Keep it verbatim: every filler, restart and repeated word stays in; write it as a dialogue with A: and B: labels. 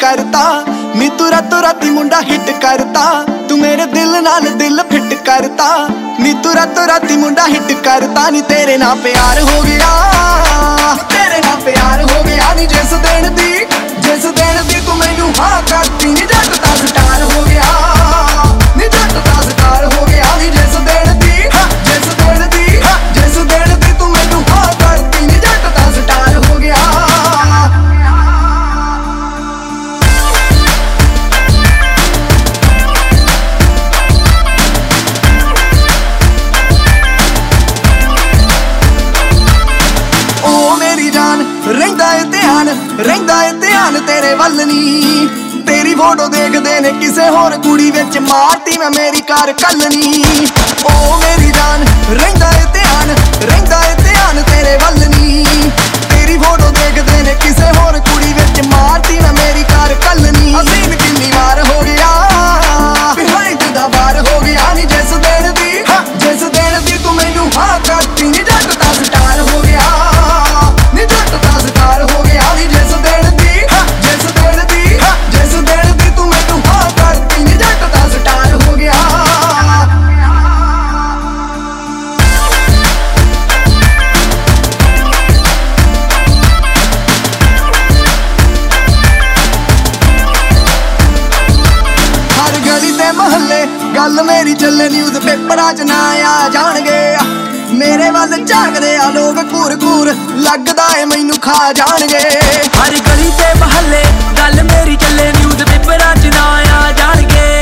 A: करता नी तू रातों राती मुंडा हिट करता तू मेरे दिल नाल दिल फिट करता नी तू रातों राती मुंडा हिट करता नी तेरे नाल प्यार हो गया तेरे नाल प्यार हो गया नी जिस दिन दी जिस दिन दी तू मैनू हाँ करती नी जट दा स्टार हो गया नी जट दा स्टार हो गया नी जिस दिन दी जिस दिन दी जिस दिन दी तू मैनू हाँ करती नी जट दा स्टार हो गया। ਰਹਿੰਦਾ ਏ ਧਿਆਨ ਰਹਿੰਦਾ ਏ ਧਿਆਨ ਤੇਰੇ ਵੱਲ ਨੀ ਤੇਰੀ ਫੋਟੋ ਦੇਖਦੇ ਨੇ ਕਿਸੇ ਹੋਰ ਕੁੜੀ ਵਿੱਚ ਮਾਰਤੀ ਮੈਂ ਮੇਰੀ ਕਾਰ ਕੱਲਣੀ ਓ ਮੇਰੀ ਜਾਨ ਰਹਿੰਦਾ ਏ ਧਿਆਨ ਰਹਿੰਦਾ ਏ ਧਿਆਨ ਤੇਰੇ ਵੱਲ ਨੀ ਤੇਰੀ ਫੋਟੋ ਦੇਖਦੇ ਨੇ ਕਿਸੇ ਹੋਰ ਕੁੜੀ ਵਿੱਚ ਮਾਰਤੀ ਮੈਂ ਮੇਰੀ ਕਾਰ ਕੱਲਣੀ ਅਸੀਨ ਕਿੰਨੀ ਵਾਰ ਹੋ ਗਿਆ ਬਿਹਾਈਂਡ ਦਾ ਵਾਰ ਹੋ ਗਿਆ ਨੀ ਜਿਸ ਦਿਨ ਦੀ ਜਿਸ ਦਿਨ ਦੀ ਤੂੰ ਮੈਨੂੰ ਹਾਂ ਕਰਤੀ ਨੀ ਜੱਟ ਦਾ ਸਟਾਰ ਹੋ ਗਿਆ ਨੀ ਜੱਟ ਦਾ ਸਟਾਰ ਹੋ ਗਿਆ ਨੀ ਜਿਸ ਦਿਨ ਦੀ ਜਿਸ ਦਿਨ ਦੀ ਜਿਸ ਦਿਨ ਦੀ ਤੂੰ ਮੈਨੂੰ ਹਾਂ ਕਰਤੀ ਨੀ ਜੱਟ ਦਾ ਸਟਾਰ ਹੋ ਗਿਆ। ਹਰ ਗਲੀ ਤੇ ਮੁਹੱਲੇ ਗੱਲ ਮੇਰੀ ਚੱਲੇ ਨਿਊਜ਼ ਪੇਪਰਾਂ 'ਚ ਨਾ ਆ ਜਾਣਗੇ ਮੇਰੇ ਵੱਲ ਝਾਕਦੇ ਆ ਲੋਕ ਘੂਰ ਘੂਰ ਲੱਗਦਾ ਏ ਮੈਨੂੰ ਖਾ ਜਾਣਗੇ
B: ਹਰ ਗਲੀ ਤੇ ਮੁਹੱਲੇ ਗੱਲ ਮੇਰੀ ਚੱਲੇ ਨਿਊਜ਼ ਪੇਪਰਾਂ 'ਚ ਨਾ ਆ ਜਾਣਗੇ